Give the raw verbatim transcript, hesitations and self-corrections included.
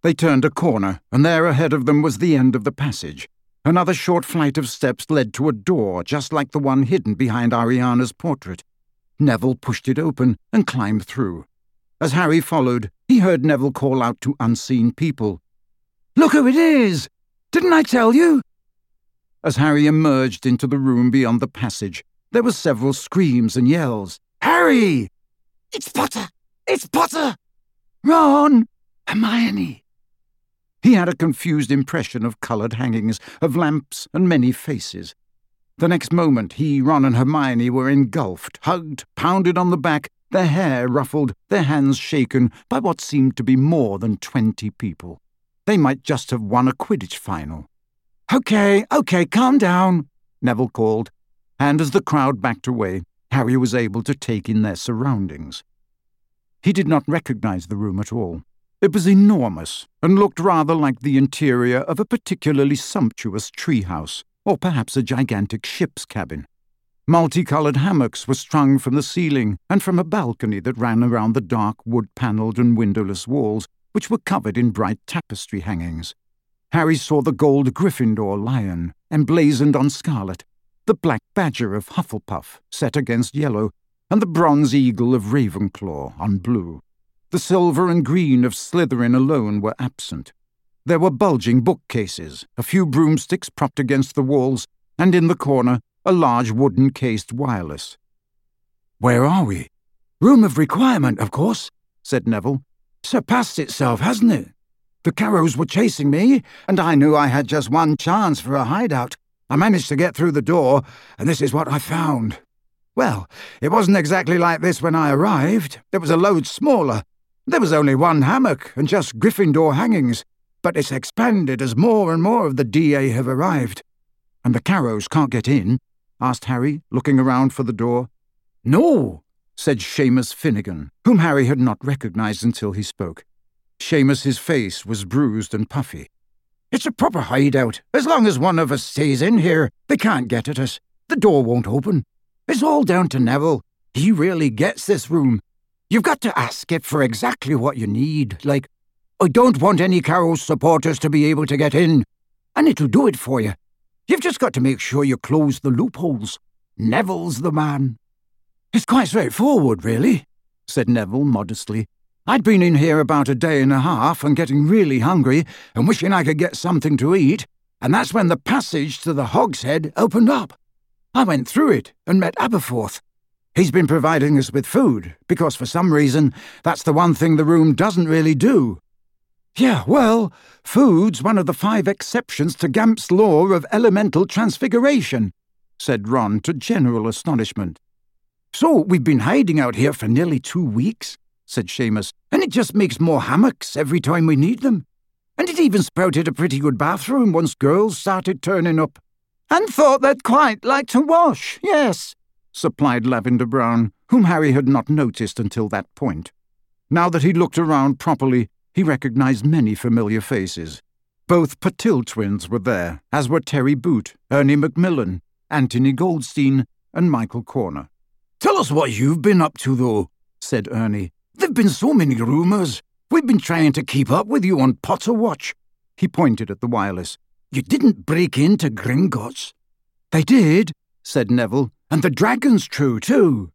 They turned a corner, and there ahead of them was the end of the passage. Another short flight of steps led to a door just like the one hidden behind Ariana's portrait. Neville pushed it open and climbed through. As Harry followed, he heard Neville call out to unseen people, "Look who it is! Didn't I tell you?" As Harry emerged into the room beyond the passage, there were several screams and yells. "Harry! It's Potter! It's Potter! Ron! Hermione!" He had a confused impression of coloured hangings, of lamps and many faces. The next moment he, Ron and Hermione were engulfed, hugged, pounded on the back, their hair ruffled, their hands shaken by what seemed to be more than twenty people. They might just have won a Quidditch final. "Okay, okay, calm down," Neville called, and as the crowd backed away, Harry was able to take in their surroundings. He did not recognise the room at all. It was enormous, and looked rather like the interior of a particularly sumptuous treehouse, or perhaps a gigantic ship's cabin. Multicoloured hammocks were strung from the ceiling and from a balcony that ran around the dark wood-panelled and windowless walls, which were covered in bright tapestry hangings. Harry saw the gold Gryffindor lion, emblazoned on scarlet, the black badger of Hufflepuff, set against yellow, and the bronze eagle of Ravenclaw on blue. The silver and green of Slytherin alone were absent. There were bulging bookcases, a few broomsticks propped against the walls, and in the corner, a large wooden-cased wireless. "Where are we?" "Room of Requirement, of course," said Neville. "Surpassed itself, hasn't it? The Carrows were chasing me, and I knew I had just one chance for a hideout. I managed to get through the door, and this is what I found. Well, it wasn't exactly like this when I arrived. It was a load smaller. There was only one hammock and just Gryffindor hangings, but it's expanded as more and more of the D A have arrived." "And the Carrows can't get in?" asked Harry, looking around for the door. "No," said Seamus Finnegan, whom Harry had not recognised until he spoke. Seamus's face was bruised and puffy. "It's a proper hideout. As long as one of us stays in here, they can't get at us. The door won't open. It's all down to Neville. He really gets this room. You've got to ask it for exactly what you need, like, 'I don't want any Carrow supporters to be able to get in,' and it'll do it for you. You've just got to make sure you close the loopholes. Neville's the man." "It's quite straightforward, really," said Neville modestly. "I'd been in here about a day and a half and getting really hungry and wishing I could get something to eat, and that's when the passage to the Hogshead opened up. I went through it and met Aberforth. He's been providing us with food, because for some reason that's the one thing the room doesn't really do." "Yeah, well, food's one of the five exceptions to Gamp's law of elemental transfiguration," said Ron to general astonishment. "So we've been hiding out here for nearly two weeks," said Seamus, "and it just makes more hammocks every time we need them. And it even sprouted a pretty good bathroom once girls started turning up." "And thought they'd quite like to wash, yes," supplied Lavender Brown, whom Harry had not noticed until that point. Now that he looked around properly, he recognised many familiar faces. Both Patil twins were there, as were Terry Boot, Ernie Macmillan, Anthony Goldstein, and Michael Corner. "Tell us what you've been up to, though," said Ernie. "There've been so many rumours. We've been trying to keep up with you on Potter Watch." He pointed at the wireless. "You didn't break into Gringotts." "They did," said Neville. "And the dragon's true, too."